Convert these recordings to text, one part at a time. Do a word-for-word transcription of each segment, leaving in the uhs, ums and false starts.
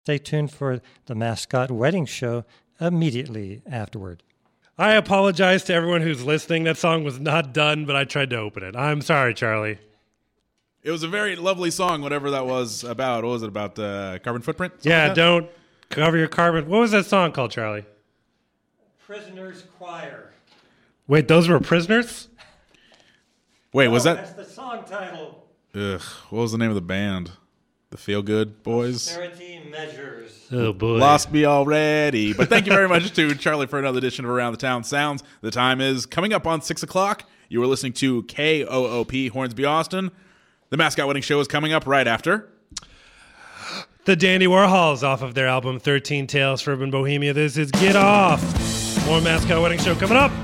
Stay tuned for the Mascot Wedding Show immediately afterward. I apologize to everyone who's listening. That song was not done, but I tried to open it. I'm sorry, Charlie. It was a very lovely song, whatever that was about. What was it about? Uh, carbon footprint? Something yeah, like don't cover your carbon. What was that song called, Charlie? Prisoners Choir. Wait, those were prisoners? Wait, was oh, that? That's the song title. Ugh, what was the name of the band? The Feel Good Boys? Austerity Measures. Oh, boy. Lost me already. But thank you very much to Charlie for another edition of Around the Town Sounds. The time is coming up on six o'clock. You are listening to K O O P Hornsby, Austin. The Mascot Wedding Show is coming up right after. The Dandy Warhols off of their album thirteen Tales for Urban Bohemia. This is Get Off. More Mascot Wedding Show coming up.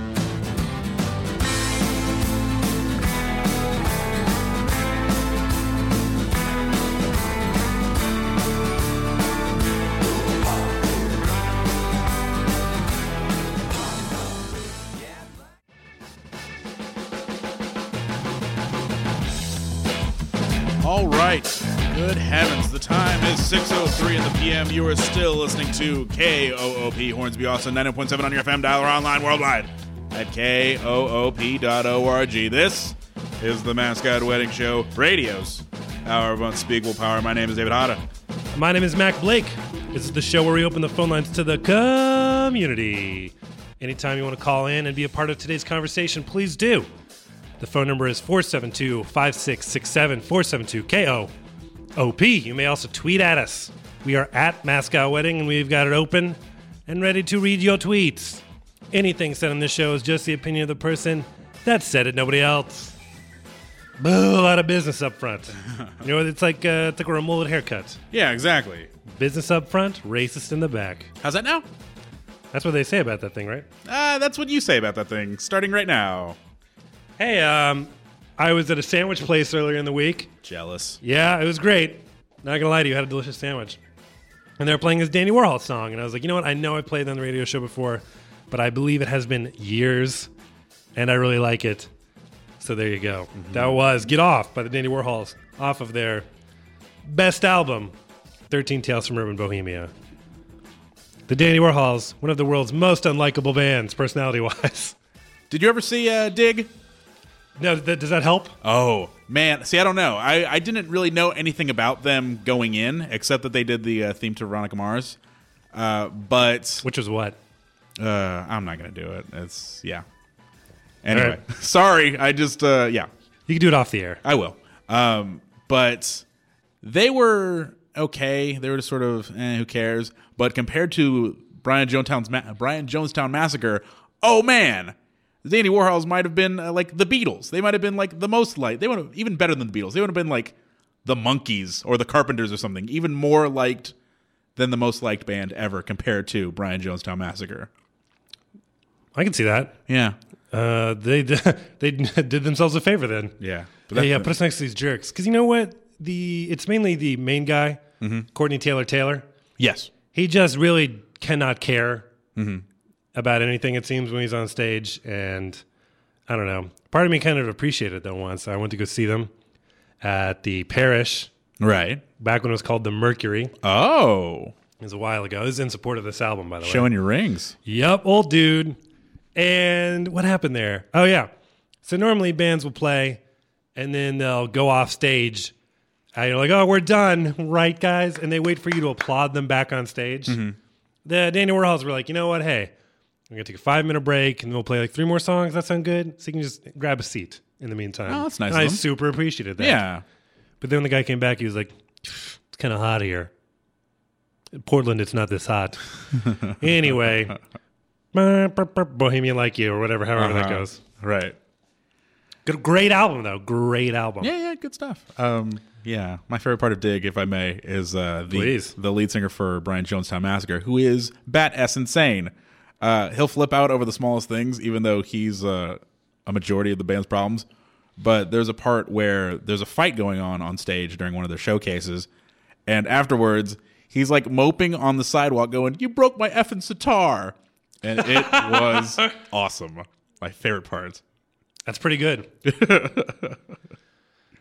All right. Good heavens. The time is six oh three in the p m. You are still listening to K O O P Hornsby, Austin, ninety point seven on your F M dial or online worldwide at K O O P dot org. This is the Mascot Wedding Show, radio's hour of unspeakable power. My name is David Hada. My name is Mac Blake. This is the show where we open the phone lines to the community. Anytime you want to call in and be a part of today's conversation, please do. The phone number is four seven two, five six six seven, four seven two K O O P. You may also tweet at us. We are at Mascot Wedding, and we've got it open and ready to read your tweets. Anything said on this show is just the opinion of the person that said it, nobody else. Boo, a lot of business up front. You know, it's like, uh, it's like we're a mullet haircut. Yeah, exactly. Business up front, racist in the back. How's that now? That's what they say about that thing, right? Uh, that's what you say about that thing, starting right now. Hey, um, I was at a sandwich place earlier in the week. Jealous. Yeah, it was great. Not gonna lie to you, I had a delicious sandwich. And they were playing this Dandy Warhol song, and I was like, you know what? I know I played it on the radio show before, but I believe it has been years, and I really like it. So there you go. Mm-hmm. That was Get Off by the Dandy Warhols, off of their best album, thirteen Tales from Urban Bohemia. The Dandy Warhols, one of the world's most unlikable bands, personality-wise. Did you ever see uh, Dig? No, th- does that help? Oh, man. See, I don't know. I, I didn't really know anything about them going in, except that they did the uh, theme to Veronica Mars. Uh, but... Which was what? Uh, I'm not going to do it. It's, yeah. Anyway. Right. Sorry. I just, uh, yeah. You can do it off the air. I will. Um, but they were okay. They were just sort of, eh, who cares? But compared to Brian Jonestown's Ma- Brian Jonestown Massacre, oh, man. The Dandy Warhols might have been uh, like the Beatles. They might have been like the most liked. They would have even better than the Beatles. They would have been like the Monkees or the Carpenters or something. Even more liked than the most liked band ever compared to Brian Jonestown Massacre. I can see that. Yeah. Uh, they they did themselves a favor then. Yeah. But hey, yeah, put us next to these jerks. Because you know what? The It's mainly the main guy, mm-hmm. Courtney Taylor Taylor. Yes. He just really cannot care. Mm-hmm. about anything, it seems, when he's on stage. And I don't know. Part of me kind of appreciated it, though, once. I went to go see them at the Parish. Right. Back when it was called the Mercury. Oh. It was a while ago. It was in support of this album, by the way. Showing your rings. Yep, old dude. And what happened there? Oh, yeah. So normally bands will play, and then they'll go off stage. And you're like, oh, we're done. Right, guys? And they wait for you to applaud them back on stage. Mm-hmm. The Dandy Warhols were like, you know what? Hey, we're going to take a five-minute break, and then we'll play like three more songs. That sound good? So you can just grab a seat in the meantime. Oh, that's nice And of I them. super appreciated that. Yeah. But then when the guy came back, he was like, it's kind of hot here. In Portland, it's not this hot. Anyway, Bohemian Like You or whatever, however uh-huh. that goes. Right. Good, great album, though. Great album. Yeah, yeah, good stuff. Um, yeah, my favorite part of Dig, if I may, is uh, the Please. the lead singer for Brian Jonestown Massacre, who is bat-ass insane. Uh, he'll flip out over the smallest things, even though he's uh, a majority of the band's problems. But there's a part where there's a fight going on on stage during one of their showcases, and afterwards, he's like moping on the sidewalk going, "You broke my effing sitar." And it was awesome. My favorite part. That's pretty good.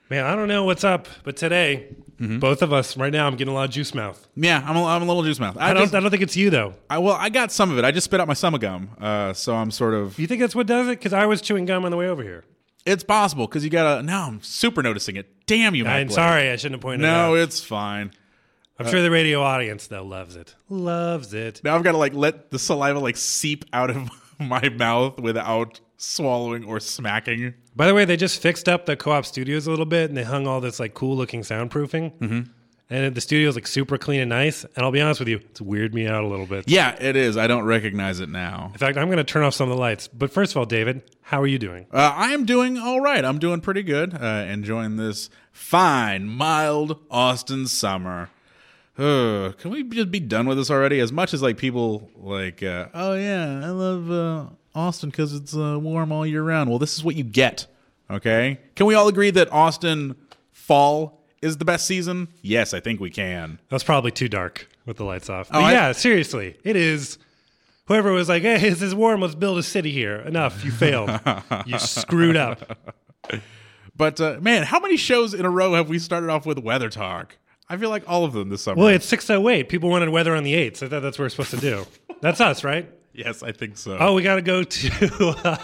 Man, I don't know what's up, but today, Mm-hmm. both of us, right now, I'm getting a lot of juice mouth. Yeah, I'm a, I'm a little juice mouth. I, don't just- I don't think it's you, though. I, well, I got some of it. I just spit out my summer gum, uh, so I'm sort of. You think that's what does it? Because I was chewing gum on the way over here. It's possible because you gotta. Now I'm super noticing it. Damn you, Matt I'm Blake. sorry, I shouldn't have pointed it No, out. it's fine. I'm sure the radio audience, though, loves it. Loves it. Now I've got to like let the saliva like seep out of my mouth without swallowing or smacking. By the way, they just fixed up the Co-op Studios a little bit, and they hung all this like cool-looking soundproofing. Mm-hmm. And the studio's like super clean and nice. And I'll be honest with you, it's weirded me out a little bit. Yeah, it is. I don't recognize it now. In fact, I'm going to turn off some of the lights. But first of all, David, how are you doing? Uh, I am doing all right. I'm doing pretty good. Uh, enjoying this fine, mild Austin summer. Uh, can we just be done with this already? As much as like people like, uh, oh yeah, I love uh, Austin because it's uh, warm all year round. Well, this is what you get. Okay, can we all agree that Austin fall is the best season? Yes, I think we can. That was probably too dark with the lights off. Oh, But I- yeah, seriously, it is. Whoever was like, hey, this is warm, let's build a city here. Enough, you failed. You screwed up. But uh, man, how many shows in a row have we started off with weather talk? I feel like all of them this summer. Well, it's six oh eight. People wanted weather on the eights. I thought that's what we're supposed to do. That's us, right? Yes, I think so. Oh, we got to go to. Uh,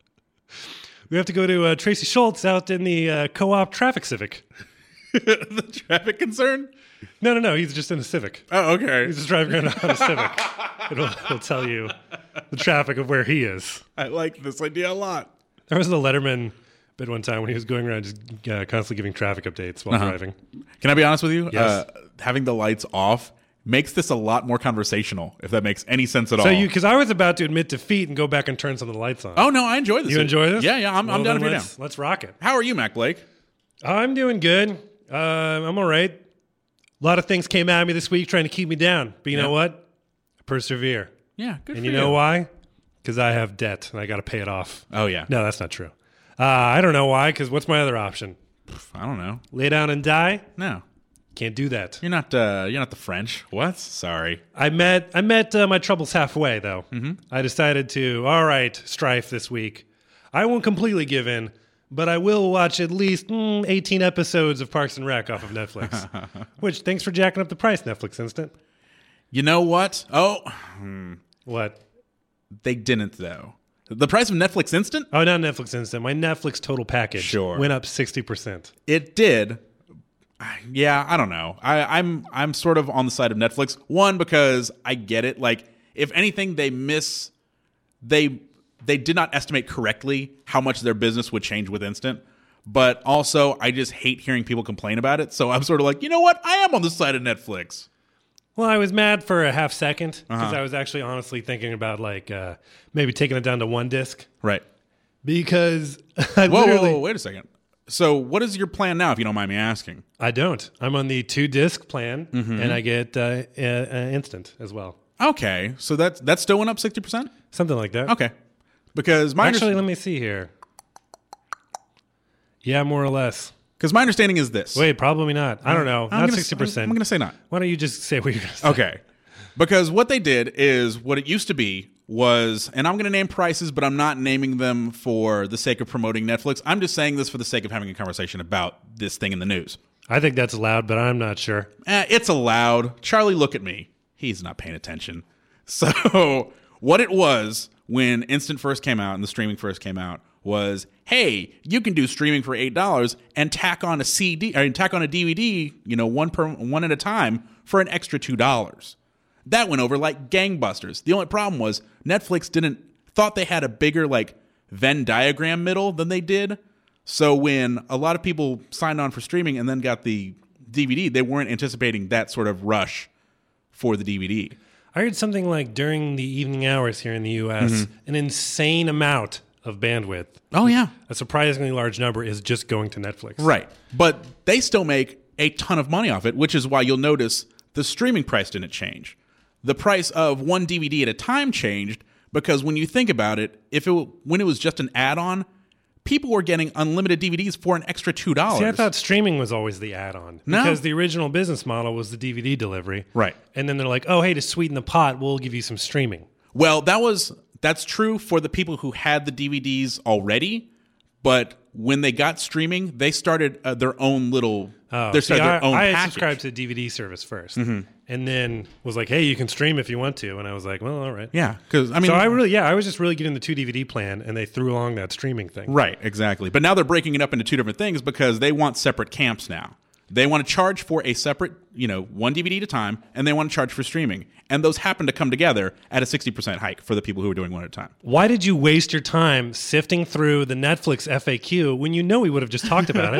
we have to go to uh, Tracy Schultz out in the uh, co-op traffic Civic. The traffic concern? No, no, no. He's just in a Civic. Oh, okay. He's just driving around on a Civic. It'll, it'll tell you the traffic of where he is. I like this idea a lot. There was the Letterman bit one time when he was going around just uh, constantly giving traffic updates while Uh-huh. driving. Can I be honest with you? Yes. Uh, having the lights off makes this a lot more conversational, if that makes any sense at So all. you, because I was about to admit defeat and go back and turn some of the lights on. oh, no, I enjoy this. You enjoy this? Yeah, yeah, I'm, Well, I'm down then if you're down. let's, let's rock it. How are you, Mac Blake? I'm doing good. Uh, I'm all right. A lot of things came at me this week trying to keep me down. But you Yeah. know what? I persevere. Yeah, good And for you know why? Because I have debt and I got to pay it off. Oh, yeah. No, that's not true. Uh, I don't know why, because what's my other option? I don't know. Lay down and die? No. Can't do that. You're not uh, You're not the French. What? Sorry. I met I met uh, my troubles halfway, though. Mm-hmm. I decided to, all right, Strife this week. I won't completely give in, but I will watch at least mm, eighteen episodes of Parks and Rec off of Netflix. Which, thanks for jacking up the price, Netflix Instant. You know what? Oh, What? they didn't, though. The price of Netflix Instant? Oh, not Netflix Instant. My Netflix total package Sure. went up sixty percent. It did. Yeah, I don't know. I, I'm I'm sort of on the side of Netflix. One, because I get it. Like, if anything, they miss they they did not estimate correctly how much their business would change with Instant. But also, I just hate hearing people complain about it. So I'm sort of like, you know what? I am on the side of Netflix. Well, I was mad for a half second because Uh-huh. I was actually honestly thinking about like uh, maybe taking it down to one disc Right. because I Whoa, whoa, literally whoa, wait a second. So what is your plan now, if you don't mind me asking? I don't. I'm on the two disc plan Mm-hmm. and I get uh, uh, uh, instant as well, Okay, so that's that's still went up sixty percent? something like that. Okay. Because my Actually, underst- let me see here. Yeah, more or less. Because my understanding is this. Wait, probably not. I don't know. I'm Not gonna- sixty percent. I'm going to say not. Why don't you just say what you're going to say? Okay. Because what they did is what it used to be was, and I'm going to name prices, but I'm not naming them for the sake of promoting Netflix. I'm just saying this for the sake of having a conversation about this thing in the news. I think that's loud, but I'm not sure. Eh, it's allowed. Charlie, look at me. He's not paying attention. So what it was when Instant first came out and the streaming first came out was, hey, you can do streaming for eight dollars and tack on a C D or tack on a D V D, you know, one per one at a time for an extra two dollars. That went over like gangbusters. The only problem was Netflix didn't thought they had a bigger like Venn diagram middle than they did. So when a lot of people signed on for streaming and then got the D V D, they weren't anticipating that sort of rush for the D V D. I heard something like during the evening hours here in the U S, Mm-hmm. an insane amount of bandwidth, Oh yeah. a surprisingly large number, is just going to Netflix. Right. But they still make a ton of money off it, which is why you'll notice the streaming price didn't change. The price of one D V D at a time changed because when you think about it, if it when it was just an add-on, people were getting unlimited D V Ds for an extra two dollars. See, I thought streaming was always the add-on No. because the original business model was the D V D delivery. Right. And then they're like, oh, hey, to sweeten the pot, we'll give you some streaming. Well, that was that's true for the people who had the D V Ds already, but when they got streaming, they started uh, their own little. Oh, they see, started I, their own I had package. subscribed to the D V D service first, and then was like, "Hey, you can stream if you want to." And I was like, "Well, all right." Yeah, because I mean, so I really, yeah, I was just really getting the two D V D plan, and they threw along that streaming thing. right, exactly. But now they're breaking it up into two different things because they want separate camps now. They want to charge for a separate, you know, one D V D at a time, and they want to charge for streaming. And those happen to come together at a sixty percent hike for the people who are doing one at a time. Why did you waste your time sifting through the Netflix F A Q when you know we would have just talked about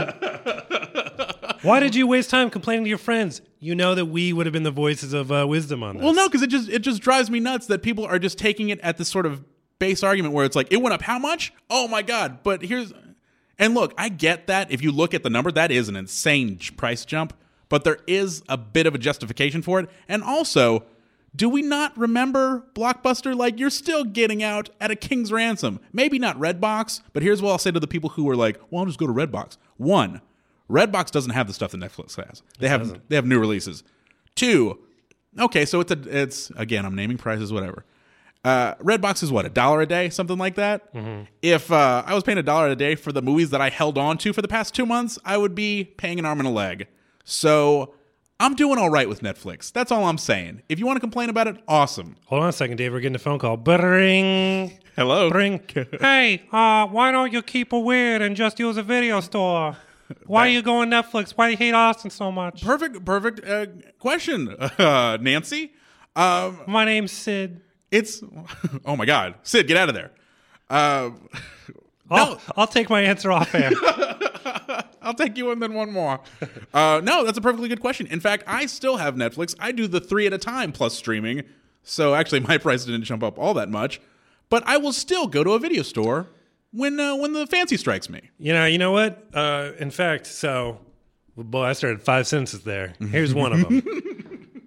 it? Why did you waste time complaining to your friends? You know that we would have been the voices of uh, wisdom on this. Well, no, because it just it just drives me nuts that people are just taking it at this sort of base argument where it's like, it went up how much? Oh, my God. But here's... And look, I get that. If you look at the number, that is an insane price jump. But there is a bit of a justification for it. And also... do we not remember Blockbuster? Like, you're still getting out at a king's ransom. Maybe not Redbox, but here's what I'll say to the people who are like, well, I'll just go to Redbox. One, Redbox doesn't have the stuff that Netflix has. They have doesn't. they have new releases. Two, okay, so it's a it's again, I'm naming prices, whatever. Uh, Redbox is what, a dollar a day, something like that. Mm-hmm. If uh, I was paying a dollar a day for the movies that I held on to for the past two months, I would be paying an arm and a leg. So I'm doing all right with Netflix. That's all I'm saying. If you want to complain about it, awesome. Hold on a second, Dave. We're getting a phone call. Bring. Hello. Bring. Hey, uh, why don't you keep it weird and just use a video store? Why are you going Netflix? Why do you hate Austin so much? Perfect, perfect uh, question, uh, Nancy. Um, My name's Sid. it's oh my God, Sid, get out of there. Uh, I'll, no, I'll take my answer off air. I'll take you and then one more. Uh, no, that's a perfectly good question. In fact, I still have Netflix. I do the three at a time plus streaming. So actually, my price didn't jump up all that much. But I will still go to a video store when uh, when the fancy strikes me. You know, you know what? Uh, in fact, so, boy, I started five sentences there. Here's one of them.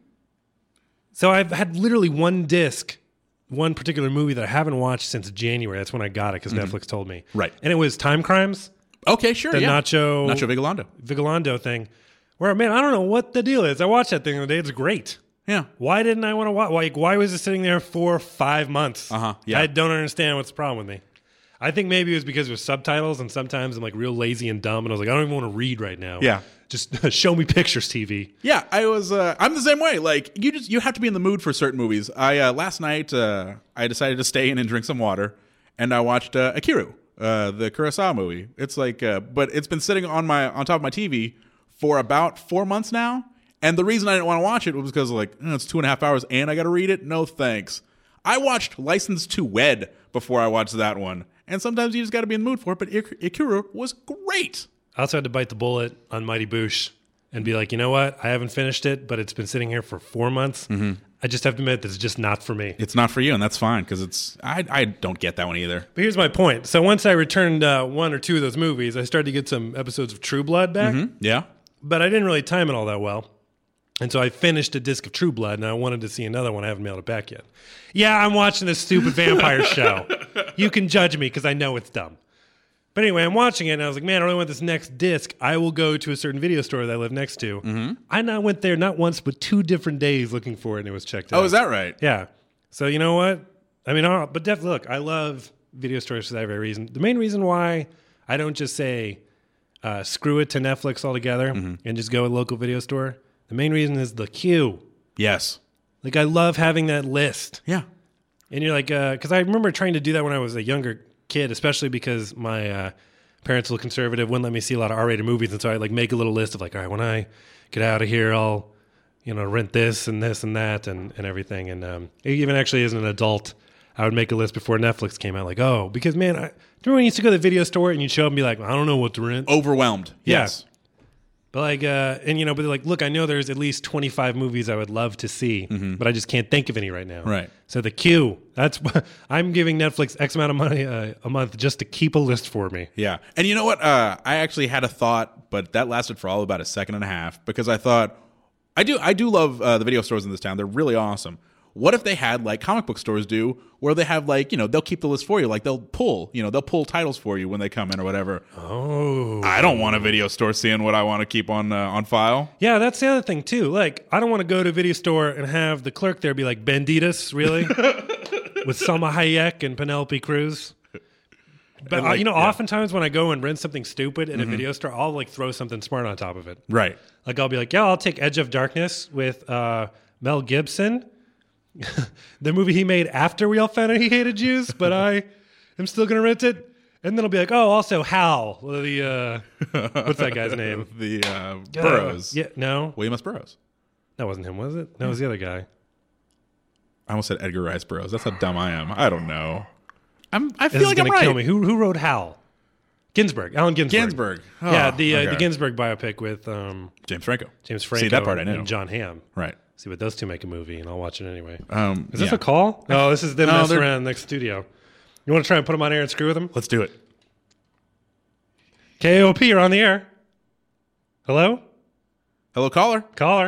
So I've had literally one disc, one particular movie that I haven't watched since January. That's when I got it because mm-hmm. Netflix told me. Right. And it was Time Crimes. Okay, sure. The yeah. Nacho Nacho Vigalondo. Vigalondo thing. Where, man, I don't know what the deal is. I watched that thing the other day. It's great. Yeah. Why didn't I want to watch? Like, why was it sitting there for five months? Uh-huh. Yeah. I don't understand what's the problem with me. I think maybe it was because it was subtitles, and sometimes I'm like real lazy and dumb, and I was like, I don't even want to read right now. Yeah. Just show me pictures, T V. Yeah, I was. Uh, I'm the same way. Like you just you have to be in the mood for certain movies. I uh, last night uh, I decided to stay in and drink some water, and I watched uh, Akiru, uh, the Kurosawa movie. It's like, uh, but it's been sitting on my on top of my T V for about four months now. And the reason I didn't want to watch it was because like oh, it's two and a half hours and I got to read it. No thanks. I watched License to Wed before I watched that one, and sometimes you just got to be in the mood for it. But Ik- Akiru was great. I also had to bite the bullet on Mighty Boosh and be like, you know what? I haven't finished it, but it's been sitting here for four months. Mm-hmm. I just have to admit, this is just not for me. It's not for you, and that's fine because it's. I I don't get that one either. But here's my point. So once I returned uh, one or two of those movies, I started to get some episodes of True Blood back. Mm-hmm. Yeah. But I didn't really time it all that well. And so I finished a disc of True Blood, and I wanted to see another one. I haven't mailed it back yet. Yeah, I'm watching this stupid vampire show. You can judge me because I know it's dumb. But anyway, I'm watching it, and I was like, man, I really want this next disc. I will go to a certain video store that I live next to. Mm-hmm. I now went there not once, but two different days looking for it, and it was checked out. Oh, is that right? Yeah. So you know what? I mean, uh, but definitely, look, I love video stores for that very reason. The main reason why I don't just say uh, screw it to Netflix altogether mm-hmm. and just go to a local video store, the main reason is the queue. Yes. Like, I love having that list. Yeah. And you're like, because uh, I remember trying to do that when I was a younger kid, especially because my uh, parents were conservative, wouldn't let me see a lot of R-rated movies, and so I'd like make a little list of like, all right, when I get out of here, I'll, you know, rent this and this and that and, and everything. And um, even actually as an adult, I would make a list before Netflix came out, like, oh, because man, I remember when you used to go to the video store and you'd show up and be like, I don't know what to rent. Overwhelmed. Yeah. Yes. But like, uh, and you know, but they're like, look, I know there's at least twenty-five movies I would love to see, mm-hmm. but I just can't think of any right now. Right. So the queue, that's I'm giving Netflix X amount of money uh, a month just to keep a list for me. Yeah. And you know what? Uh, I actually had a thought, but that lasted for all about a second and a half because I thought, I do, I do love uh, the video stores in this town. They're really awesome. What if they had like comic book stores do, where they have like, you know, they'll keep the list for you. Like they'll pull, you know, they'll pull titles for you when they come in or whatever. Oh. I don't want a video store seeing what I want to keep on uh, on file. Yeah, that's the other thing too. Like, I don't want to go to a video store and have the clerk there be like, Banditas, really? With Salma Hayek and Penelope Cruz? But And, uh, like, you know, yeah. oftentimes when I go and rent something stupid in a video store, I'll like throw something smart on top of it. Right. Like I'll be like, yeah, I'll take Edge of Darkness with uh, Mel Gibson, the movie he made after we all found out he hated Jews, but I am still gonna rent it. And then I'll be like, oh, also Hal, the uh, what's that guy's name? The uh, Burroughs. Uh, yeah, no, William S. Burroughs. that wasn't him, was it? That was the other guy. I almost said Edgar Rice Burroughs. That's how dumb I am. I don't know. I'm. I feel This like is I'm gonna right. kill me. Who who wrote Hal? Ginsberg, Allen Ginsberg. Ginsberg. Oh, yeah, the uh, okay. the Ginsberg biopic with um, James Franco. James Franco. See, that part I know. And John Hamm. Right. See what those two make a movie, and I'll watch it anyway. Um, Is this yeah. a call? No, this is them No, messing they're- around next studio. You want to try and put them on air and screw with them? Let's do it. K O P, you're on the air. Hello? Hello, caller. Caller.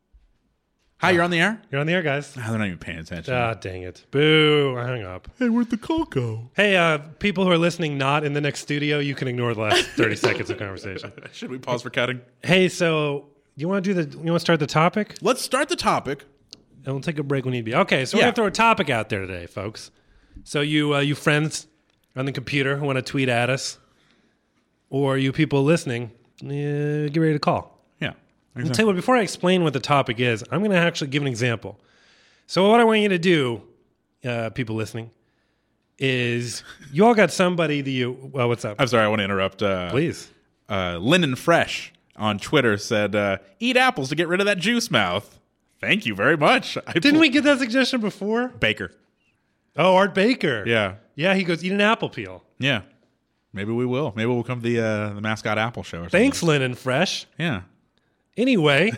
Hi, you're on the air. You're on the air, guys. Oh, they're not even paying attention. Ah, dang it. Boo. I hung up. Hey, where'd the call go? Hey, uh, people who are listening not in the next studio, you can ignore the last thirty seconds of conversation. Should we pause for cutting? Hey, so you want to do the you want to start the topic? Let's start the topic. And we'll take a break when need be. Okay, so we're Yeah. gonna throw a topic out there today, folks. So you uh, you friends on the computer who want to tweet at us, or you people listening, uh, get ready to call. Yeah. I'll tell you what, before I explain what the topic is, I'm going to actually give an example. So what I want you to do, uh, people listening, is you all got somebody that you, well, what's up? I'm sorry, I want to interrupt. Uh, Please. Uh, Linden Fresh on Twitter said, uh, eat apples to get rid of that juice mouth. Thank you very much. I Didn't we get that suggestion before? Baker. Oh, Art Baker. Yeah. Yeah, he goes, eat an apple peel. Yeah. Maybe we will. Maybe we'll come to the, uh, the Mascot Apple Show or something. Thanks, Lynn and Fresh. Yeah. Anyway,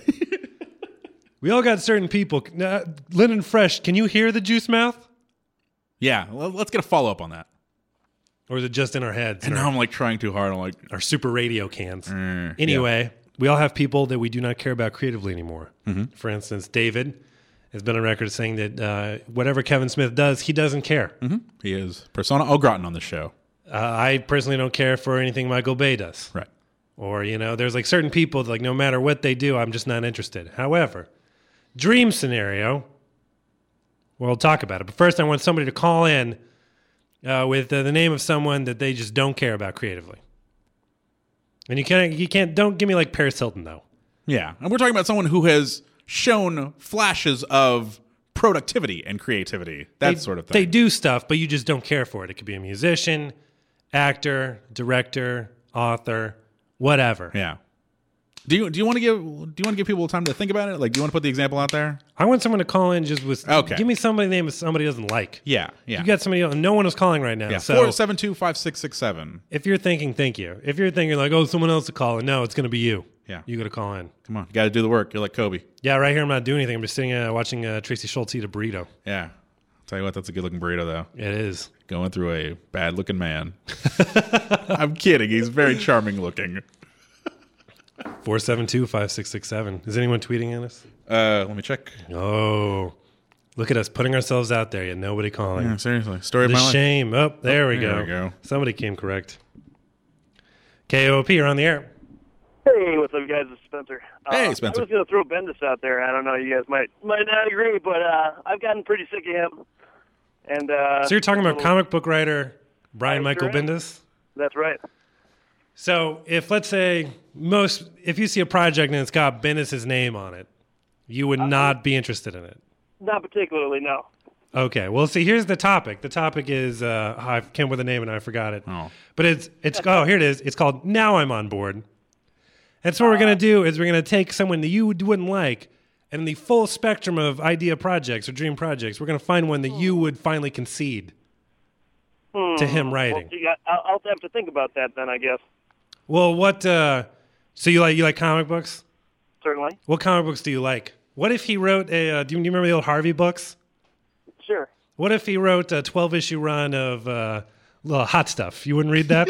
we all got certain people. Now, Lynn and Fresh, can you hear the juice mouth? Yeah. Well, let's get a follow-up on that. Or is it just in our heads? And and now our, I'm like trying too hard. I'm like, our super radio cans. Mm, Anyway, we all have people that we do not care about creatively anymore. Mm-hmm. For instance, David has been on record saying that uh, whatever Kevin Smith does, he doesn't care. mm-hmm. He is persona au gratin on the show. Uh, I personally don't care for anything Michael Bay does. Right. Or, you know, there's like certain people that, like, no matter what they do, I'm just not interested. However, dream scenario, well, we'll talk about it. But first, I want somebody to call in uh, with uh, the name of someone that they just don't care about creatively. And you can't, you can't, don't give me like Paris Hilton, though. Yeah. And we're talking about someone who has shown flashes of productivity and creativity. That they, sort of thing. They do stuff, but you just don't care for it. It could be a musician, actor, director, author, whatever. Yeah. Do you do you want to give do you want to give people time to think about it? Like, do you want to put the example out there? I want someone to call in just with, Okay. give me somebody name of somebody doesn't like. Yeah. Yeah. You got somebody else, no one is calling right now. yeah. So Four seven two five six six seven. if you're thinking, thank you. If you're thinking like, oh, someone else to call in, no, it's going to be you. Yeah. You got to call in. Come on, you got to do the work. You're like Kobe. Yeah, right here I'm not doing anything. I'm just sitting uh, watching uh, Tracy Schultz eat a burrito. Yeah. I'll tell you what, that's a good looking burrito though. It is. Going through a bad looking man. I'm kidding. He's very charming looking. four seven two five six six seven. Is anyone tweeting at us? Uh, let me check. Oh, look at us putting ourselves out there. Yet nobody calling. Yeah, seriously, story of The my life. shame. Oh, there we there go. we go. Somebody came correct. K O P, you're on the air. Hey, what's up, guys? It's Spencer. Hey, uh, Spencer. I was going to throw Bendis out there. I don't know. You guys might might not agree, but uh, I've gotten pretty sick of him. And uh, So you're talking about little- comic book writer Brian I Michael sure am. Bendis? That's right. So if let's say most, if you see a project and it's got Bendis' name on it, you would not be interested in it. Not particularly, no. Okay. Well, see, here's the topic. The topic is uh, I came up with a name and I forgot it. Oh. But it's it's oh here it is. It's called Now I'm on Board. And so what we're gonna do is we're gonna take someone that you wouldn't like, and in the full spectrum of idea projects or dream projects, we're gonna find one that you would finally concede to him writing. Well, you got, I'll, I'll have to think about that then, I guess. Well, what? Uh, so you like you like comic books? Certainly. What comic books do you like? What if he wrote a? Uh, do, you, do you remember the old Harvey books? Sure. What if he wrote a twelve issue run of uh, little hot stuff? You wouldn't read that.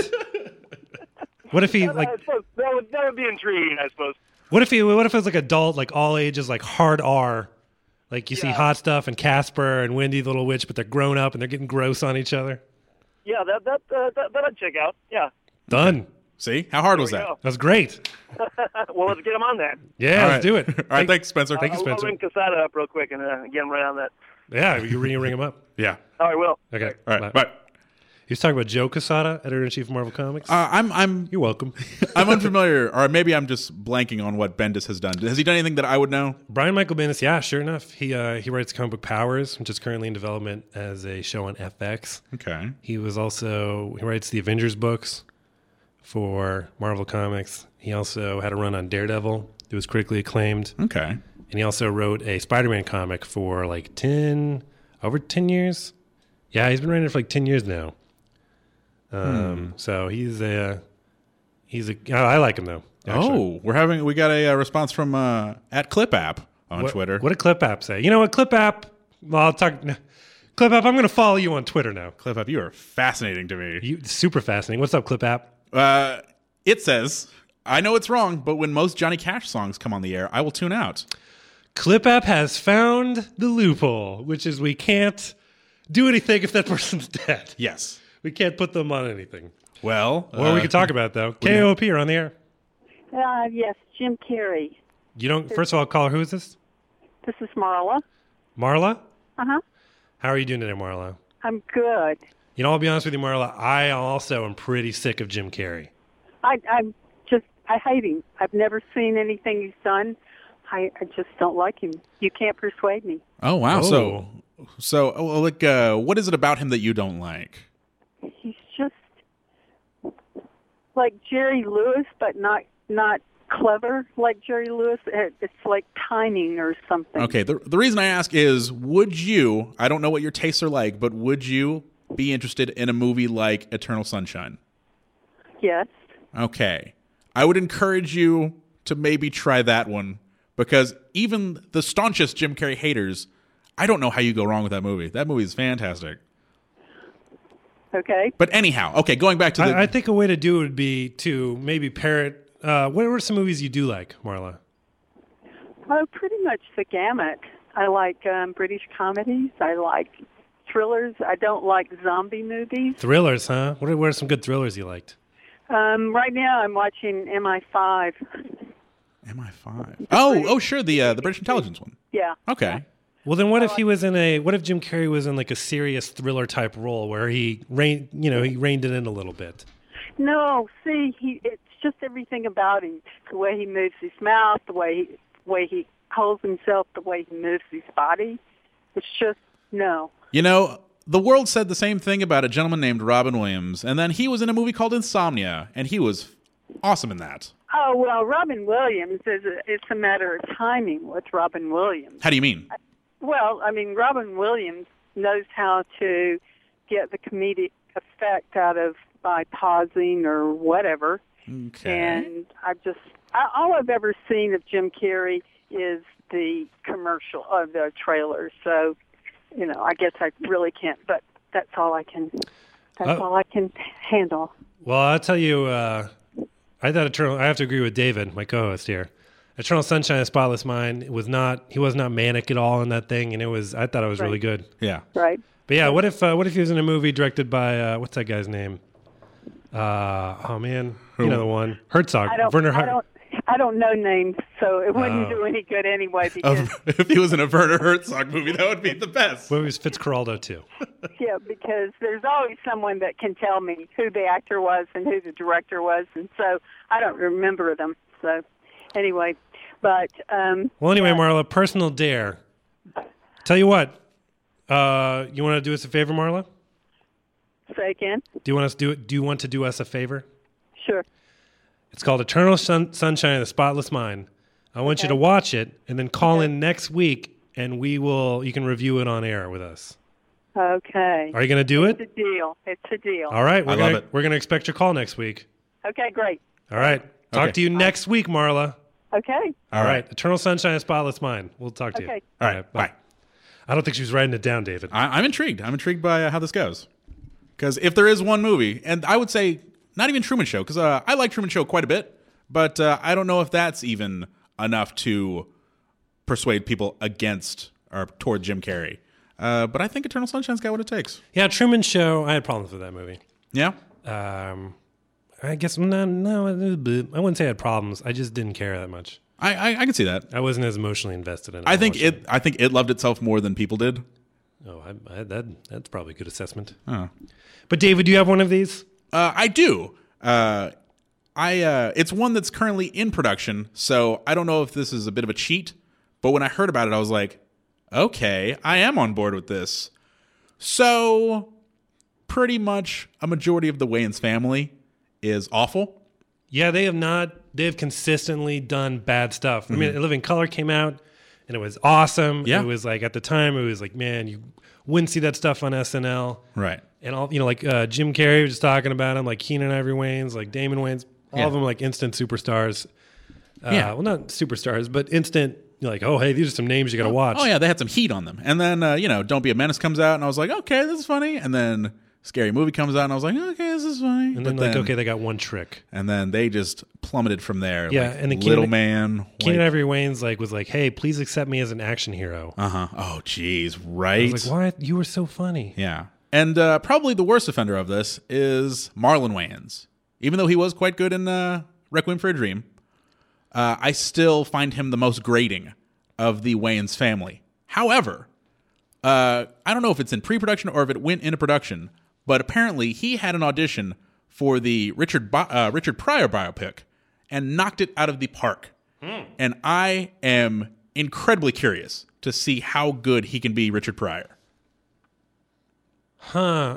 What if he like? I suppose that would, that would be intriguing, I suppose. What if he? What if it was like adult, like all ages, like hard R? Like you see Yeah. Hot Stuff and Casper and Wendy the Little Witch, but they're grown up and they're getting gross on each other. Yeah, that that uh, that, that I'd check out. Yeah. Done. See, how hard was There we that? go. That was great. Well, let's get him on that. Yeah, All let's right. do it. All right, thanks, Spencer. Thank you, I'll, I'll Spencer. ring Casada up real quick and uh, get him right on that. Yeah, you ring, you ring him up. Yeah. All right, will. Okay. All right, bye. He was talking about Joe Quesada, editor-in-chief of Marvel Comics. Uh, I'm I'm You're welcome. I'm unfamiliar, or maybe I'm just blanking on what Bendis has done. Has he done anything that I would know? Brian Michael Bendis, yeah, sure enough. He uh, he writes Comic Book Powers, which is currently in development as a show on F X. Okay. He was also, he writes the Avengers books for Marvel Comics. He also had a run on Daredevil. It was critically acclaimed. Okay. And he also wrote a Spider-Man comic for like ten, over ten years. Yeah, he's been writing it for like ten years now. Um, hmm. So he's a, he's a, I like him though. Actually. Oh, we're having, we got a, a response from uh, at Clip App on what, Twitter. What did Clip App say? You know what, Clip App, well, I'll talk, Clip App, I'm going to follow you on Twitter now. Clip App, you are fascinating to me. You, super fascinating. What's up, Clip App? Uh, it says, I know it's wrong, but when most Johnny Cash songs come on the air, I will tune out. Clip App has found the loophole, which is we can't do anything if that person's dead. Yes. We can't put them on anything. Well, or uh, we could talk about it, though. K O P, you're on the air. Uh, yes, Jim Carrey. You don't. First of all, call her. Who is this? This is Marla. Marla? Uh-huh. How are you doing today, Marla? I'm good. You know, I'll be honest with you, Marla. I also am pretty sick of Jim Carrey. I, I'm just, I hate him. I've never seen anything he's done. I, I just don't like him. You can't persuade me. Oh, wow. Oh. So, so oh, like, uh, what is it about him that you don't like? He's just like Jerry Lewis, but not not clever like Jerry Lewis. It's like timing or something. Okay, the the reason I ask is, would you, I don't know what your tastes are like, but would you be interested in a movie like Eternal Sunshine? Yes. Okay. I would encourage you to maybe try that one, because even the staunchest Jim Carrey haters, I don't know how you go wrong with that movie. That movie is fantastic. Okay. But anyhow, okay, going back to the... I, I think a way to do it would be to maybe parrot... Uh, what are some movies you do like, Marla? Oh, pretty much the gamut. I like um, British comedies. I like thrillers. I don't like zombie movies. Thrillers, huh? What are, what are some good thrillers you liked? Um, right now I'm watching M I five. M I five. Oh, oh, sure, the uh, the British intelligence one. Yeah. Okay. Well, then what if he was in a, what if Jim Carrey was in like a serious thriller type role where he rein, you know, he reined it in a little bit? No, see, he, it's just everything about him. The way he moves his mouth, the way he, way he holds himself, the way he moves his body. It's just, no. You know, the world said the same thing about a gentleman named Robin Williams, and then he was in a movie called Insomnia, and he was awesome in that. Oh, well, Robin Williams, is a, it's a matter of timing with Robin Williams. How do you mean? Well, I mean, Robin Williams knows how to get the comedic effect out of by pausing or whatever. Okay. And I've just, I, all I've ever seen of Jim Carrey is the commercial, of uh, the trailer. So, you know, I guess I really can't, but that's all I can, that's Uh, all I can handle. Well, I'll tell you, uh, I thought Eternal, I have to agree with David, my co-host here. Eternal Sunshine of the Spotless Mind was not, he was not manic at all in that thing, and it was, I thought it was Right. really good. Yeah. Right. But yeah, what if uh, what if he was in a movie directed by uh, what's that guy's name? Uh, oh man, Who? you know the one Herzog, I don't, Werner I Herzog. don't, I don't know names, so it wouldn't Oh. do any good anyway because, if he was in a Werner Herzog movie, that would be the best. Well, it was Fitzcarraldo too. yeah, because there's always someone that can tell me who the actor was and who the director was, and so I don't remember them. So anyway, but um, Well, anyway, yeah. Marla, personal dare. Tell you what, uh, you want to do us a favor, Marla? Say again. Do you want us do Do you want to do us a favor? Sure. It's called Eternal Sun- Sunshine of the Spotless Mind. I want you Okay. to watch it and then call Okay. in next week, and we will. You can review it on air with us. Okay. Are you going to do It's it? a deal. It's a deal. All right, we're I gonna love it. we're gonna expect your call next week. Okay, great. All right, talk Okay. to you next week, Marla. Okay. All right. Eternal Sunshine of Spotless Mind. We'll talk to you. Okay. All right, bye. I don't think she was writing it down, David. I, I'm intrigued. I'm intrigued by uh, how this goes. Because if there is one movie, and I would say not even Truman Show, because uh, I like Truman Show quite a bit, but uh, I don't know if that's even enough to persuade people against or toward Jim Carrey. Uh, but I think Eternal Sunshine's got what it takes. Yeah, Truman Show. I had problems with that movie. Yeah? Um, I guess no, no, I wouldn't say I had problems. I just didn't care that much. I, I, I can see that. I wasn't as emotionally invested in it. I think unfortunately. it. I think it loved itself more than people did. Oh, I, I, that that's probably a good assessment. Oh. But David, do you have one of these? Uh, I do. Uh, I uh, it's one that's currently in production, so I don't know if this is a bit of a cheat. But when I heard about it, I was like, okay, I am on board with this. So, pretty much a majority of the Wayans family is awful. Yeah, they have not. They have consistently done bad stuff. Mm-hmm. I mean, Living Color came out, and it was awesome. Yeah. It was like at the time, it was like, man, you wouldn't see that stuff on S N L. Right. And all you know, like uh, Jim Carrey was just talking about him, like Keenan Ivory Wayans, like Damon Wayans, all Yeah. of them like instant superstars. Uh, Yeah. Well, not superstars, but instant. You're like, oh, hey, these are some names you got to watch. Oh, yeah, they had some heat on them. And then, uh, you know, Don't Be a Menace comes out, and I was like, okay, this is funny. And then Scary Movie comes out, and I was like, okay, this is funny. And But then, like, okay, they got one trick. And then they just plummeted from there. Yeah, like, and then Little Keenan- Man. Keenan like, Ivory Wayans like was like, hey, please accept me as an action hero. Uh-huh. Oh, jeez, I right? was like, why? You were so funny. Yeah. And uh, probably the worst offender of this is Marlon Wayans. Even though he was quite good in uh, Requiem for a Dream, uh, I still find him the most grating of the Wayans family. However, uh, I don't know if it's in pre-production or if it went into production, but apparently he had an audition for the Richard Bi- uh, Richard Pryor biopic and knocked it out of the park. Mm. And I am incredibly curious to see how good he can be Richard Pryor. Huh.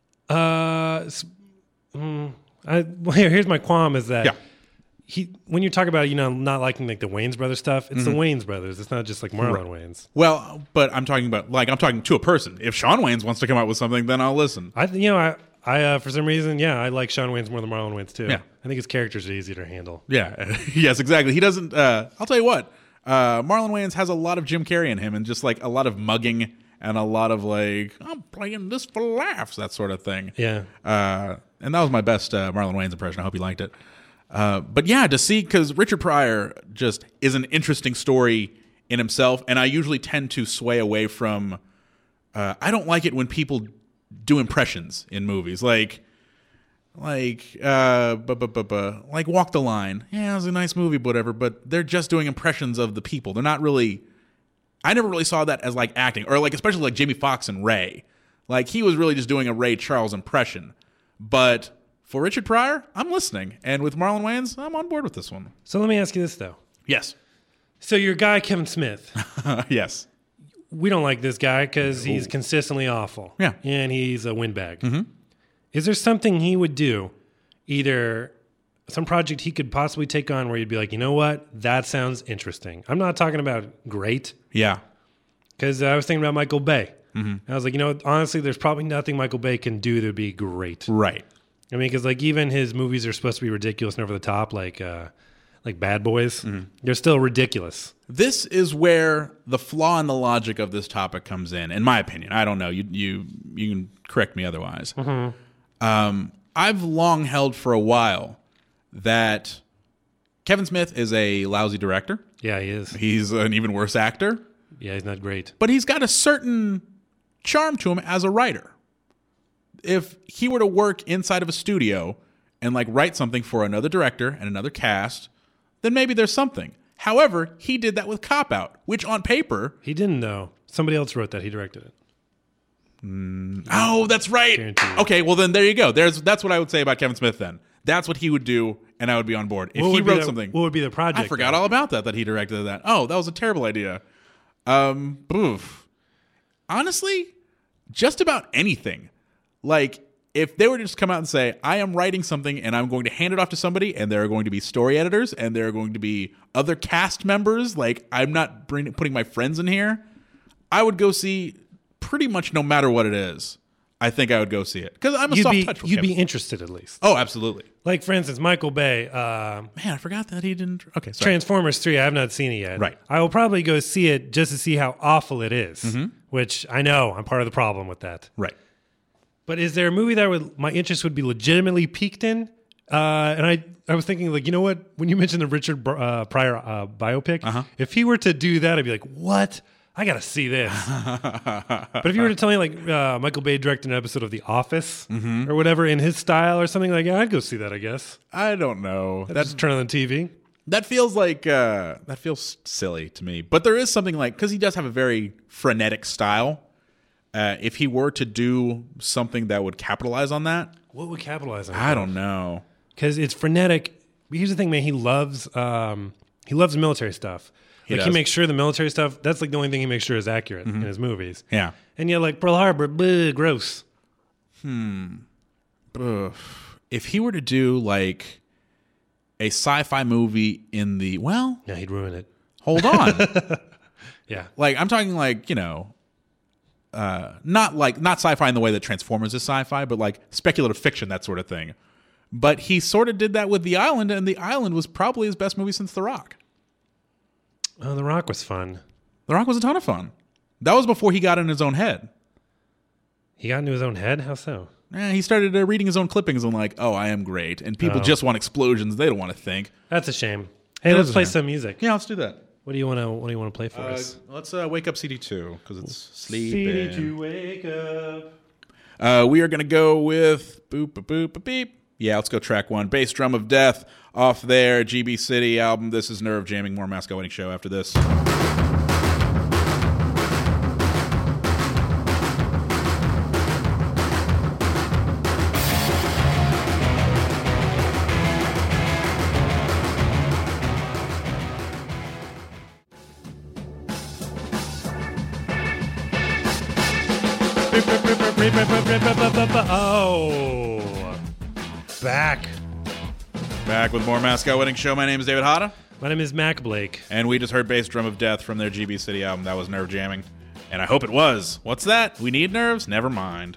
Uh, s- mm, I, well, here, here's my qualm is that Yeah. he, when you talk about, you know, not liking like the Wayans brothers stuff, it's the Wayans brothers. It's not just like Marlon Wayans. Well, but I'm talking about, like, I'm talking to a person. If Sean Wayans wants to come out with something, then I'll listen. I, th- you know, I, I, uh, for some reason, yeah, I like Sean Wayans more than Marlon Wayans too. Yeah. I think his characters are easier to handle. Yeah, yes, exactly. He doesn't, uh, I'll tell you what, uh, Marlon Wayans has a lot of Jim Carrey in him and just, like, a lot of mugging and a lot of, like, I'm playing this for laughs, that sort of thing. Yeah. Uh, and that was my best uh, Marlon Wayans impression. I hope you liked it. Uh, but yeah, to see, because Richard Pryor just is an interesting story in himself, and I usually tend to sway away from, uh, I don't like it when people do impressions in movies. Like, like, uh, bu- bu- bu- bu- like Walk the Line. Yeah, it was a nice movie, whatever, but they're just doing impressions of the people. They're not really, I never really saw that as like acting, or like, especially like Jamie Foxx and Ray. Like, he was really just doing a Ray Charles impression. But for Richard Pryor, I'm listening. And with Marlon Wayans, I'm on board with this one. So let me ask you this though. Yes. So your guy Kevin Smith, Yes. we don't like this guy because he's consistently awful. Yeah. And he's a windbag. Mm-hmm. Is there something he would do, either some project he could possibly take on where you'd be like, you know what, that sounds interesting? I'm not talking about great, Yeah. because I was thinking about Michael Bay. Mm-hmm. I was like, you know, honestly, there's probably nothing Michael Bay can do to be great. Right. I mean, because like even his movies are supposed to be ridiculous and over the top, like uh, like Bad Boys. Mm-hmm. They're still ridiculous. This is where the flaw in the logic of this topic comes in, in my opinion. I don't know. You you you can correct me otherwise. Mm-hmm. Um, I've long held for a while that Kevin Smith is a lousy director. Yeah, he is. He's an even worse actor, Yeah, he's not great. but he's got a certain charm to him as a writer. If he were to work inside of a studio and like write something for another director and another cast, then maybe there's something. However, he did that with Cop Out, which on paper, He didn't though. Somebody else wrote that. He directed it. oh, that's right. Guaranteed. Okay, well then there you go. There's that's what I would say about Kevin Smith then. That's what he would do, and I would be on board. If What he would be wrote the- something, what would be the project? I forgot though? all about that, that he directed that. Oh, that was a terrible idea. Um, oof. Honestly, just about anything. Like, if they were to just come out and say, I am writing something and I'm going to hand it off to somebody, and there are going to be story editors and there are going to be other cast members, like, I'm not bring, putting my friends in here, I would go see pretty much no matter what it is. I think I would go see it. Because I'm a You'd soft be touch with you'd Kevin. be interested at least. Oh, absolutely. Like for instance, Michael Bay, uh, Man, I forgot that he didn't. Okay, sorry. Transformers three. I have not seen it yet. Right. I will probably go see it just to see how awful it is, Mm-hmm. which I know I'm part of the problem with that. Right. But is there a movie that would my interest would be legitimately piqued in? Uh, and I, I was thinking, like, you know what? When you mentioned the Richard uh, Pryor uh, biopic, Uh-huh. if he were to do that, I'd be like, what? I got to see this. But if you were to tell me, like, uh, Michael Bay directed an episode of The Office Mm-hmm. or whatever in his style or something like that, I'd go see that, I guess. I don't know. That's just turn on the T V. That feels like uh, that feels silly to me. But there is something like, because he does have a very frenetic style. uh, if he were to do something that would capitalize on that, What would capitalize on? I don't know. Because it's frenetic. Here's the thing, man. He loves um, he loves military stuff. He like does. he makes sure the military stuff. That's like the only thing he makes sure is accurate in his movies. Yeah. And you're like Pearl Harbor, bleh, gross. Ugh. If he were to do like a sci-fi movie in the well, Yeah, he'd ruin it. hold on. Yeah. Like I'm talking like, you know, uh, not like not sci-fi in the way that Transformers is sci-fi, but like speculative fiction, that sort of thing. But he sort of did that with The Island, and The Island was probably his best movie since The Rock. Oh, The Rock was fun. The Rock was a ton of fun. That was before he got in his own head. He got into his own head? How so? Eh, he started uh, reading his own clippings and like, oh, I am great. And people Oh. just want explosions. They don't want to think. That's a shame. Hey, It let's is a play shame. some music. Yeah, let's do that. What do you want to What do you want to play for Uh, us? let's uh, wake up C D two because it's sleeping. wake up. Uh, we are going to go with boop, boop, boop, boop, beep. Yeah, let's go track one. Bass Drum of Death off their G B City album. This is Nerve Jamming. More Mascot Wedding Show after this. Oh, back. Back with more Mascot Wedding Show. My name is David Hata, My name is Mac Blake. and we just heard Bass Drum of Death from their G B City album. That was Nerve Jamming. And I hope it was. What's that? We need nerves? Never mind.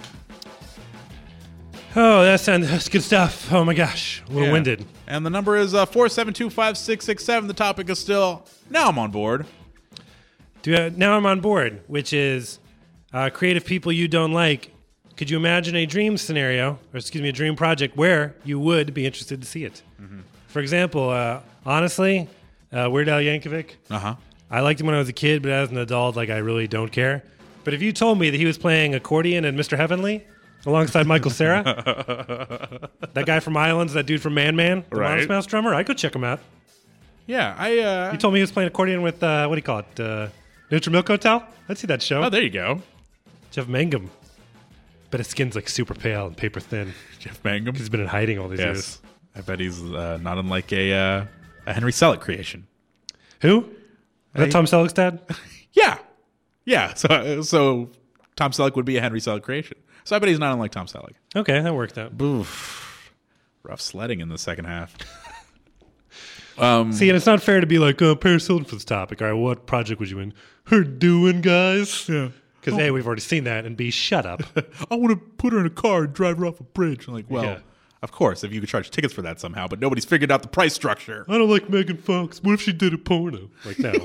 Oh, that sounds that's good stuff. Oh my gosh, a little Yeah. winded. And the number is uh, four seven two, five six six seven. The topic is still, now I'm on board. Do you, now I'm on board, which is uh, creative people you don't like. Could you imagine a dream scenario, or excuse me, a dream project where you would be interested to see it? Mm-hmm. For example, uh, honestly, uh, Weird Al Yankovic. Uh-huh. I liked him when I was a kid, but as an adult, like I really don't care. But if you told me that he was playing accordion in Mister Heavenly alongside Michael Cera, that guy from Islands, that dude from Man Man, the Right. Modest Mouse drummer, I could check him out. Yeah, I... Uh, You told me he was playing accordion with, uh, what do you call it, uh, Nutri Milk Hotel? I'd see that show. oh, there you go. Jeff Mangum. But his skin's like super pale and paper thin. Jeff Mangum. He's been in hiding all these Yes. years. I bet he's uh, not unlike a, uh, a Henry Selick creation. Who? Is that I- Tom Selleck's dad? Yeah. Yeah. So so Tom Selleck would be a Henry Selick creation. So I bet he's not unlike Tom Selleck. Okay, that worked out. Oof. Rough sledding in the second half. See, and it's not fair to be like, oh, Paris Hilton for this topic. All right, what project would you in? Her doing, guys? Yeah. Because A, we've already seen that, and B, shut up. I want to put her in a car and drive her off a bridge. I'm like, well, Yeah. of course, if you could charge tickets for that somehow, but nobody's figured out the price structure. I don't like Megan Fox. What if she did a porno? Like, no.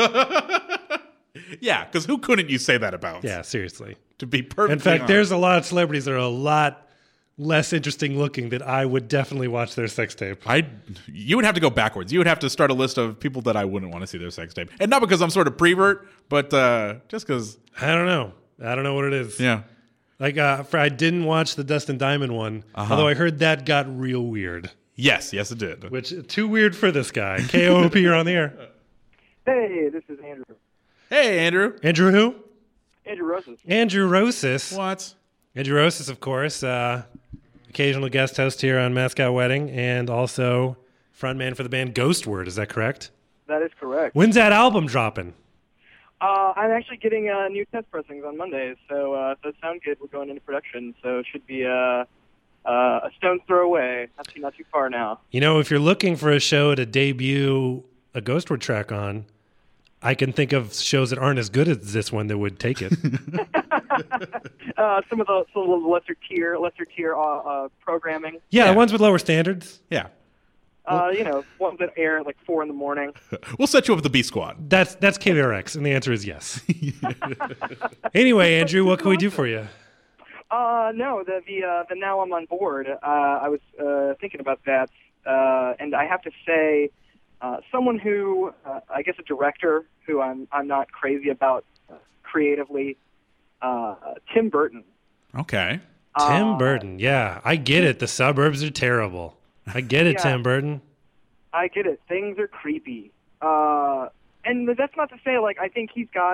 Yeah, because who couldn't you say that about? Yeah, seriously. To be perfectly In fact, honest. there's a lot of celebrities that are a lot less interesting looking that I would definitely watch their sex tape. I, you would have to go backwards. You would have to start a list of people that I wouldn't want to see their sex tape. And not because I'm sort of prevert, but uh, just because, I don't know. I don't know what it is. yeah. Like, uh, for, I didn't watch the Dustin Diamond one, Uh-huh. although I heard that got real weird. Yes, yes, it did. Which, too weird for this guy. K O O P, you're on the air. Hey, this is Andrew. Hey, Andrew. Andrew who? Andrew Roses. Andrew Rosis. What? Andrew Rosis, of course, uh, occasional guest host here on Mascot Wedding, and also frontman for the band Ghost Word. Is that correct? That is correct. When's that album dropping? Uh, I'm actually getting uh, new test pressings on Mondays, so uh, if those sound good, we're going into production. So it should be uh, uh, a stone's throw away. Not too, not too far now. You know, if you're looking for a show to debut a Ghost Word track on, I can think of shows that aren't as good as this one that would take it. Uh, some of the, some of the lesser tier, lesser tier uh, uh, programming. Yeah, Yeah. ones with lower standards. Yeah. Uh, you know, ones that air at like four in the morning. We'll set you up with the B Squad. That's that's K V R X, and the answer is yes. Anyway, Andrew, what can we do for you? Uh, no, the the uh, the now I'm on board. Uh, I was uh, thinking about that, uh, and I have to say, uh, someone who uh, I guess a director who I'm I'm not crazy about uh, creatively, uh, Tim Burton. Okay. Tim Uh, Burton. Yeah, I get it. The suburbs are terrible. I get it, Yeah. Tim Burton. I get it. Things are creepy. Uh, and that's not to say, like, I think he's got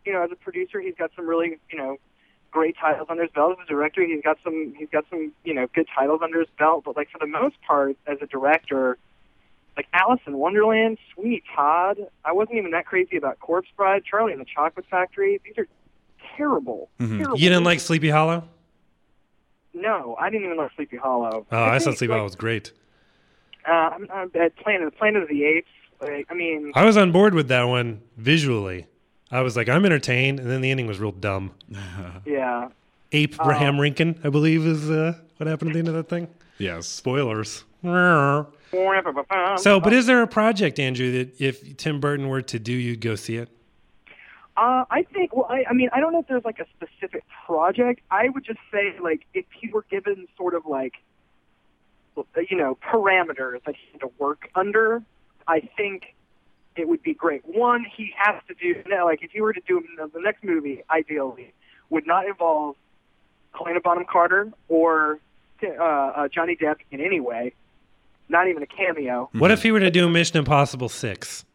you know, as a producer, he's got some really, you know, great titles under his belt. As a director, he's got some, he's got some, you know, good titles under his belt. But like for the most part, as a director, like Alice in Wonderland, Sweeney Todd, I wasn't even that crazy about Corpse Bride, Charlie and the Chocolate Factory. These are terrible, Mm-hmm. terrible. You didn't movies. like Sleepy Hollow? No, I didn't even like Sleepy Hollow. Oh, I, I thought think, Sleepy like, Hollow was great. Uh, I'm, I'm at Planet, Planet of the Apes. Like, I mean, I was on board with that one visually. I was like, I'm entertained, and then the ending was real dumb. yeah. Abraham Lincoln, I believe, is uh, what happened at the end of that thing. Yes. Spoilers. So, but is there a project, Andrew, that if Tim Burton were to do, you'd go see it? Uh, I think, well, I, I mean, I don't know if there's like a specific project. I would just say, like, if he were given sort of like, you know, parameters that he had to work under, I think it would be great. One, he has to do, you know, like, if he were to do the next movie, ideally, would not involve Helena Bonham Carter or uh, uh, Johnny Depp in any way, not even a cameo. What if he were to do Mission Impossible six?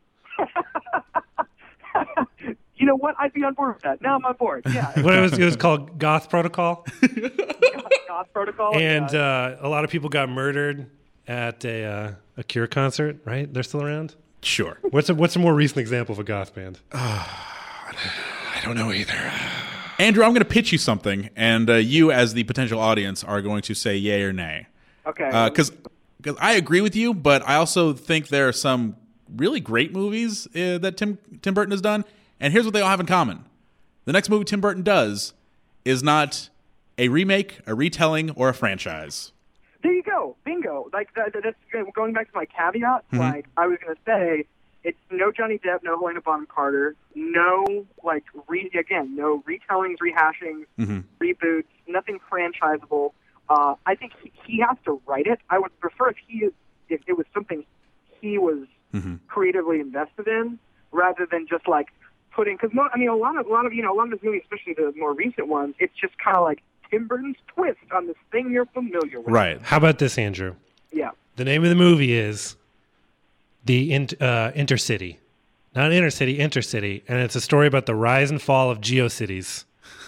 You know what? I'd be on board with that. Now I'm on board. Yeah. What it was, it was called Goth Protocol, Goth Protocol. and yeah. uh, a lot of people got murdered at a uh, a Cure concert. Right? They're still around. Sure. What's a, what's a more recent example of a goth band? I don't know either. Andrew, I'm going to pitch you something, and uh, you, as the potential audience, are going to say yay or nay. Okay. Because because I agree with you, but I also think there are some really great movies uh, that Tim Tim Burton has done. And here's what they all have in common. The next movie Tim Burton does is not a remake, a retelling, or a franchise. There you go. Bingo. Like, that, that's going back to my caveat. Mm-hmm. Like, I was going to say, it's no Johnny Depp, no Helena Bonham Carter, no, like, re, again, no retellings, rehashings, Mm-hmm. reboots, nothing franchisable. Uh, I think he, he has to write it. I would prefer if he if it was something he was Mm-hmm. creatively invested in, rather than just like putting. Because I mean, a lot of a lot of you know a lot of his movies, especially the more recent ones, it's just kind of like Tim Burton's twist on this thing you're familiar with. Right. How about this, Andrew? Yeah. The name of the movie is the in, uh, Intercity, not Intercity, Intercity, and it's a story about the rise and fall of GeoCities.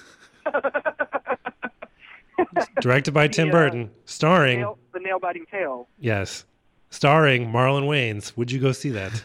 Directed by Tim The, uh, Burton, starring Nail, the nail biting tale. yes, starring Marlon Wayans. Would you go see that?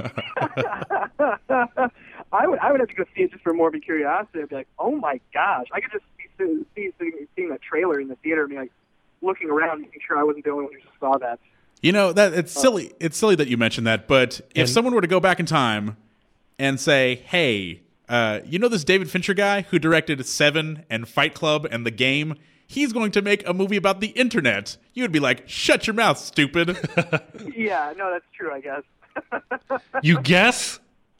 I would I would have to go see it just for morbid curiosity. I'd be like, oh my gosh, I could just see, see, see seeing that trailer in the theater and be like looking around, making sure I wasn't the only one who just saw that. You know, that it's silly. It's silly that you mentioned that, but if And- someone were to go back in time and say, "Hey, uh, you know this David Fincher guy who directed Seven and Fight Club and The Game? He's going to make a movie about the internet." You would be like, "Shut your mouth, stupid." Yeah, no, that's true, I guess. You guess?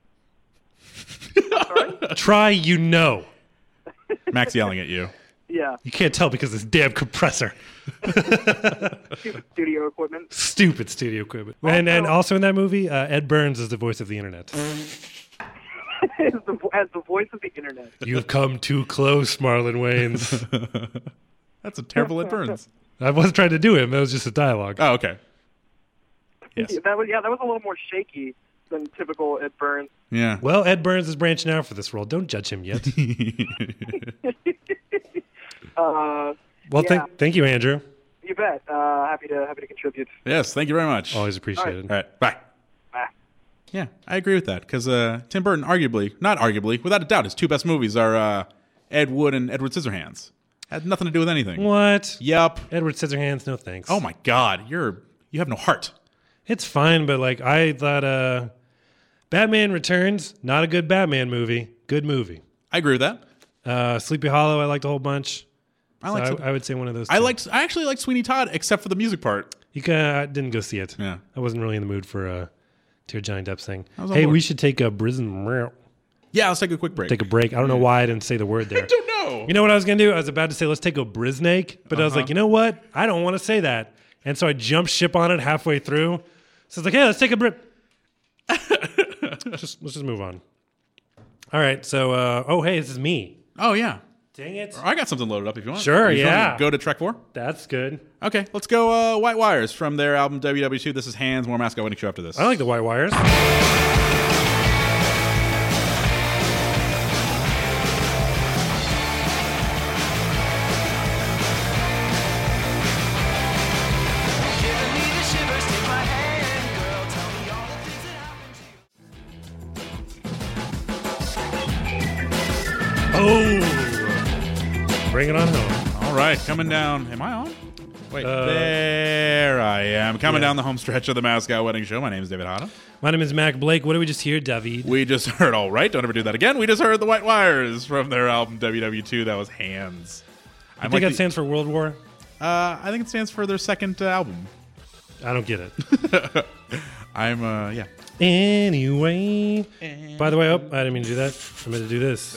Sorry? Try, you know. Max yelling at you. Yeah, You can't tell because this damn compressor. stupid studio equipment. Stupid studio equipment. And and also in that movie, uh, Ed Burns is the voice of the internet. as, the, as the voice of the internet. You've come too close, Marlon Wayans. That's a terrible Ed Burns. I wasn't trying to do him. That was just a dialogue. Oh, okay. Yes. Yeah, that was yeah, that was a little more shaky than typical Ed Burns. Yeah. Well, Ed Burns is branching out for this role. Don't judge him yet. Uh, Well, Yeah. thank thank you, Andrew. you bet. Uh, happy to happy to contribute. Yes. Thank you very much. Always appreciated. All right. Bye. Bye. Yeah, I agree with that because uh, Tim Burton, arguably, not arguably, without a doubt, his two best movies are uh, Ed Wood and Edward Scissorhands. Had nothing to do with anything. What? Yup. Edward Scissorhands, no thanks. Oh my God, you're you have no heart. It's fine, but like I thought uh Batman Returns, not a good Batman movie. Good movie. I agree with that. Uh Sleepy Hollow, I liked a whole bunch. I So liked. I, I would say one of those I two. liked. I actually liked Sweeney Todd, except for the music part. You can, I didn't go see it. Yeah. I wasn't really in the mood for uh to a Johnny Depp thing. was on Hey, board. we should take a prison Yeah, let's take a quick break. take a break. I don't know why I didn't say the word there. I don't know. You know what I was going to do? I was about to say, let's take a Brisnake, but I was like, you know what? I don't want to say that. And so I jumped ship on it halfway through. So it's like, hey, let's take a Brit. let's, just, let's just move on. All right. So, uh, oh, hey, this is me. Oh yeah, Dang it. I got something loaded up if you want. Sure, Are you feeling yeah. to Go to Trek Four. That's good. Okay, let's go. Uh, White Wires from their album W W two. This is Hands. More Mascot Wedding Show after this. I like the white wires. Bring it on home. All right, coming down. Am I on? Wait, Uh, there I am. Coming yeah. down the home stretch of the Mascot Wedding Show. My name is David Hada. My name is Mac Blake. What did we just hear, David? We just heard, all right, don't ever do that again. We just heard the White Wires from their album W W two. That was Hands. I I'm think that the- stands for World War. Uh, I think it stands for their second uh, album. I don't get it. I'm, uh, yeah. Anyway. By the way, oh, I didn't mean to do that. I meant to do this.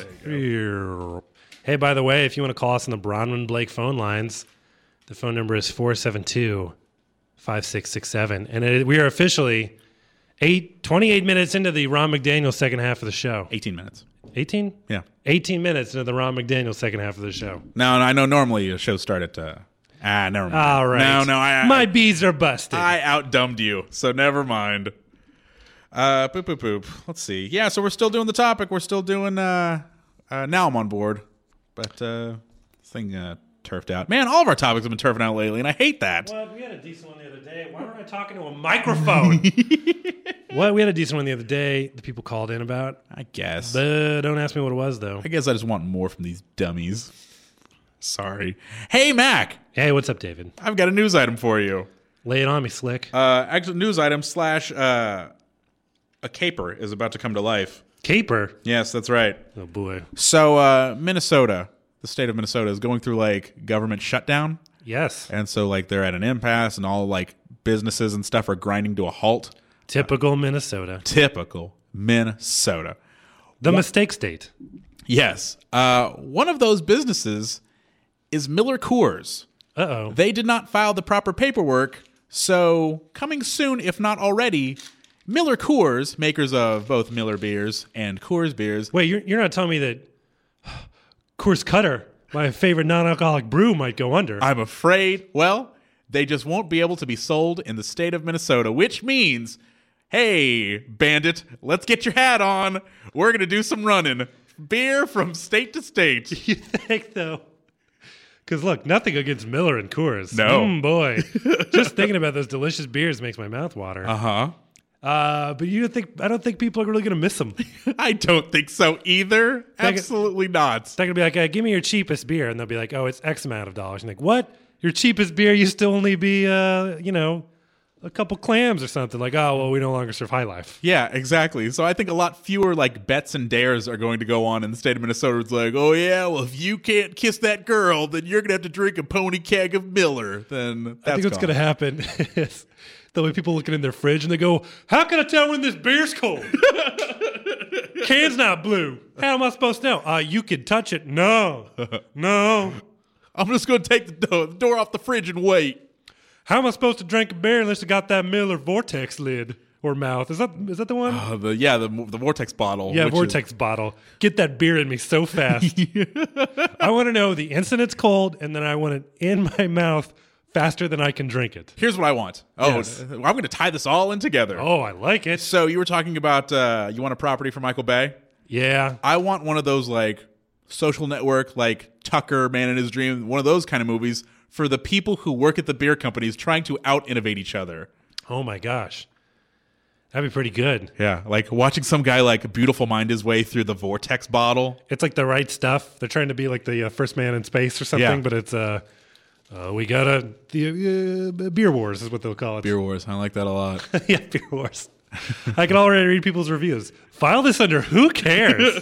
Hey, by the way, if you want to call us on the Bronwyn Blake phone lines, the phone number is four seven two, five six six seven. And it, we are officially eight, twenty-eight minutes into the Ron McDaniel second half of the show. eighteen minutes. eighteen? Yeah. eighteen minutes into the Ron McDaniel second half of the show. Now, I know normally a show start at, uh, ah, never mind. All right. No, no, I, I My bees are busted. I outdumbed you, so never mind. Uh, poop, poop, poop. Let's see. Yeah, so we're still doing the topic. We're still doing, uh, uh now I'm on board. But, uh, this thing, uh, turfed out. Man, all of our topics have been turfing out lately, and I hate that. Well, we had a decent one the other day. Why weren't I talking to a microphone? Well, we had a decent one the other day that people called in about. I guess. But don't ask me what it was, though. I guess I just want more from these dummies. Sorry. Hey, Mac, Hey, what's up, David? I've got a news item for you. Lay it on me, Slick. Uh, actually, news item slash, uh, a caper is about to come to life. Caper. Yes, that's right. Oh, boy. So, uh, Minnesota, the state of Minnesota is going through, like, government shutdown. Yes. And so, like, they're at an impasse and all, like, businesses and stuff are grinding to a halt. Typical Minnesota. Typical Minnesota. The mistake state. Yes. Uh, one of those businesses is Miller Coors. Uh-oh. They did not file the proper paperwork, so coming soon, if not already, Miller Coors, makers of both Miller beers and Coors beers. Wait, you're, you're not telling me that Coors Cutter, my favorite non-alcoholic brew, might go under? I'm afraid, well, they just won't be able to be sold in the state of Minnesota, which means, hey, bandit, let's get your hat on. We're going to do some running. Beer from state to state. You think, though? Because, look, nothing against Miller and Coors. No. Mm, boy. Just thinking about those delicious beers makes my mouth water. Uh-huh. Uh, but you don't think, I don't think people are really going to miss them. I don't think so either. Like- Absolutely not. They're going to be like, uh, give me your cheapest beer. And they'll be like, oh, it's X amount of dollars. And like, what? Your cheapest beer used to only be, uh, you know, a couple clams or something. Like, oh, well, we no longer serve High Life. Yeah, exactly. So I think a lot fewer like bets and dares are going to go on in the state of Minnesota. It's like, oh yeah, well if you can't kiss that girl, then you're gonna have to drink a pony keg of Miller. Then that's I think what's going to happen is there'll be people looking in their fridge and they go, how can I tell when this beer's cold? Can's not blue. How am I supposed to know? Uh, you could touch it. No. No. I'm just gonna take the door, the door off the fridge and wait. How am I supposed to drink a beer unless it got that Miller Vortex lid or mouth? Is that is that the one? Uh, the, yeah, the the Vortex bottle. yeah, which Vortex bottle. Get that beer in me so fast. I want to know the instant it's cold, and then I want it in my mouth faster than I can drink it. Is, here's what I want. Oh, Yes. I'm going to tie this all in together. Oh, I like it. So you were talking about uh, you want a property for Michael Bay? Yeah. I want one of those like Social Network, like Tucker, Man in His Dream, one of those kind of movies for the people who work at the beer companies trying to out-innovate each other. Oh, my gosh. That'd be pretty good. Yeah, like watching some guy like beautiful mind his way through the Vortex bottle. It's like the right stuff. They're trying to be like the uh, first man in space or something, Yeah. but it's uh, uh, we got a the uh, beer wars is what they'll call it. Beer Wars, I like that a lot. Yeah, beer wars. I can already read people's reviews. File this under who cares?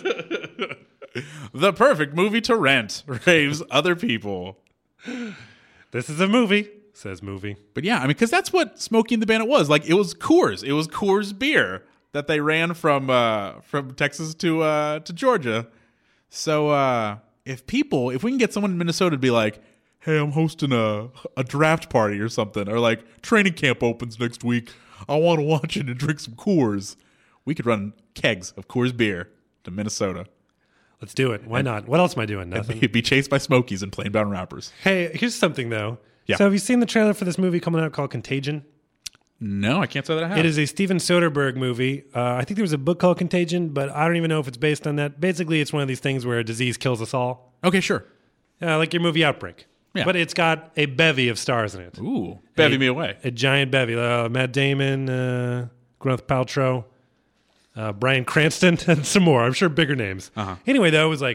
The perfect movie to rent, raves other people. This is a movie, says movie. But yeah, I mean, because that's what Smokey and the Bandit was. Like, it was Coors. It was Coors beer that they ran from uh, from Texas to uh, to Georgia. So uh, if people, if we can get someone in Minnesota to be like, hey, I'm hosting a, a draft party or something, or like training camp opens next week, I want to watch it and drink some Coors. We could run kegs of Coors beer to Minnesota. Let's do it. Why not? What else am I doing? Nothing. Be chased by Smokies and plain brown wrappers. Hey, here's something, though. Yeah. So have you seen the trailer for this movie coming out called Contagion? No, I can't say that I have. It is a Steven Soderbergh movie. Uh, I think there was a book called Contagion, but I don't even know if it's based on that. Basically, it's one of these things where a disease kills us all. Okay, sure. Uh, like your movie Outbreak. Yeah. But it's got a bevy of stars in it. Ooh, bevy a, me away. A giant bevy. Uh, Matt Damon, uh, Gwyneth Paltrow, uh, Bryan Cranston, and some more. I'm sure bigger names. Uh-huh. Anyway, though, it was like,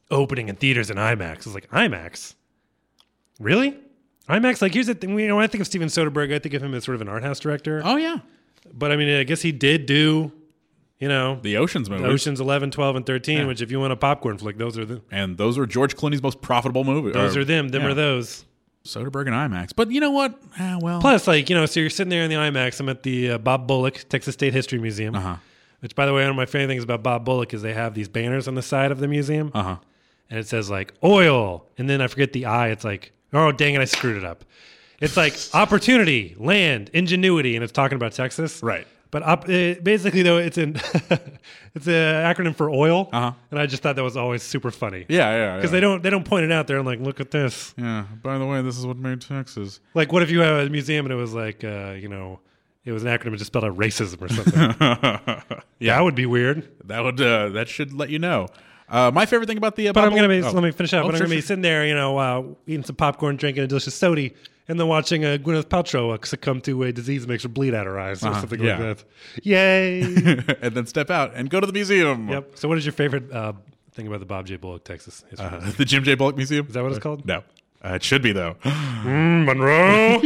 opening in theaters in IMAX. I was like, IMAX? Really? IMAX? Like, here's the thing. You know, when I think of Steven Soderbergh, I think of him as sort of an art house director. Oh, yeah. But, I mean, I guess he did do, you know... The Oceans movies. Oceans eleven, twelve, and thirteen, Yeah. which if you want a popcorn flick, those are the... And those were George Clooney's most profitable movies. Those are them. Them yeah. are those. Soderbergh and IMAX. But you know what? Ah, well... Plus, like, you know, so you're sitting there in the IMAX. I'm at the uh, Bob Bullock Texas State History Museum. Uh-huh. Which, by the way, one of my favorite things about Bob Bullock is they have these banners on the side of the museum. Uh-huh. And it says, like, oil. And then I forget the I. It's like, oh, dang it, I screwed it up. It's like opportunity, land, ingenuity. And it's talking about Texas. Right. But op- it, basically, though, it's an it's an acronym for oil. Uh-huh. And I just thought that was always super funny. Yeah, yeah, Because yeah. they don't they don't point it out there and like, look at this. Yeah. By the way, this is what made Texas. Like, what if you have a museum and it was like, uh, you know, it was an acronym that just spelled out racism or something? Yeah. That would be weird. That would uh, that should let you know. Uh, my favorite thing about the uh, But I'm Bob gonna be, Bullock- let me finish up. Oh, but I'm sure, gonna be sure. sitting there, you know, uh, eating some popcorn, drinking a delicious soda, and then watching uh, Gwyneth Paltrow uh, succumb to a disease that makes her bleed out her eyes or Uh-huh, something yeah. like that. Yay! and then step out and go to the museum. Yep. So, what is your favorite uh, thing about the Bob J. Bullock Texas History Uh, Museum? the Jim J. Bullock Museum. Is that what it's called? No. Uh, it should be though. Mm, Monroe.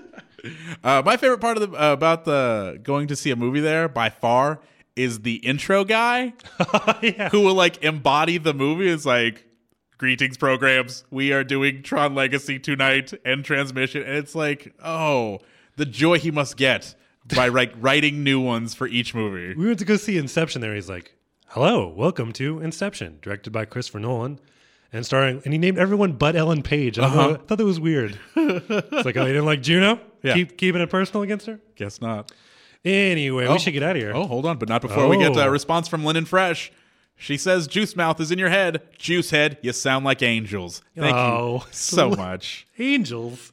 Uh, my favorite part of the uh, about the going to see a movie there by far is the intro guy Yeah. who will like embody the movie. It's like, greetings programs, we are doing Tron Legacy tonight and transmission, and it's like, oh, the joy he must get by like writing new ones for each movie. We went to go see Inception there. He's like, hello, welcome to Inception, directed by Christopher Nolan. And starring, and he named everyone but Ellen Page. I, don't Uh-huh. know, I thought that was weird. It's like, oh, you didn't like Juno? Yeah. Keep keeping it personal against her? Guess not. Anyway, Oh. we should get out of here. Oh, hold on, but not before we get Oh. a response from Lynn Fresh. She says, "Juice mouth is in your head. Juice head, you sound like angels." Thank Oh. you so much. Angels.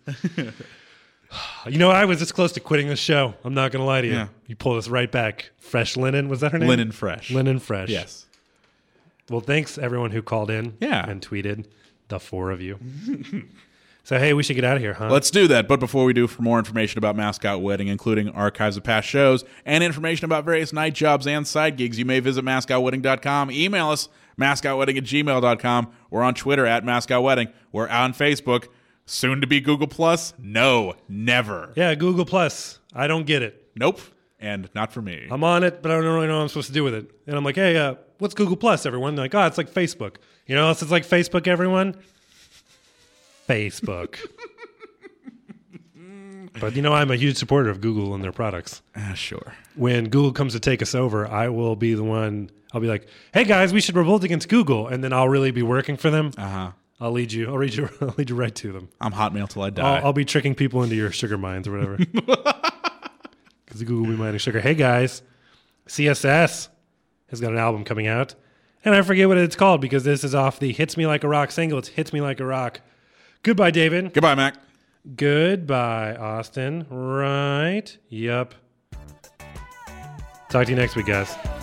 You know, I was this close to quitting the show. I'm not going to lie to you. Yeah. You pulled us right back. Fresh Linen, was that her name? Lynn Fresh. Linen Fresh. Yes. Well, thanks everyone who called in Yeah. and tweeted, the four of you. So, hey, we should get out of here, huh? Let's do that. But before we do, for more information about Mascot Wedding, including archives of past shows and information about various night jobs and side gigs, you may visit mascot wedding dot com. Email us, mascot wedding at gmail dot com. We're on Twitter at Mascot Wedding. We're on Facebook. Soon to be Google Plus. No, never. Yeah, Google Plus. I don't get it. Nope. And not for me. I'm on it, but I don't really know what I'm supposed to do with it. And I'm like, hey, uh, what's Google Plus, everyone? They're like, oh, it's like Facebook. You know what else it's like Facebook, everyone? Facebook. But, you know, I'm a huge supporter of Google and their products. Ah, sure. When Google comes to take us over, I will be the one, I'll be like, hey, guys, we should revolt against Google. And then I'll really be working for them. Uh-huh. I'll lead you. I'll lead you. I'll lead you right to them. I'm Hotmail till I die. I'll, I'll be tricking people into your sugar mines or whatever. Because Google will be mining sugar. Hey, guys, C S S has got an album coming out. And I forget what it's called because this is off the Hits Me Like a Rock single. It's Hits Me Like a Rock. Goodbye, David. Goodbye, Mac. Goodbye, Austin. Right. Yup. Talk to you next week, guys.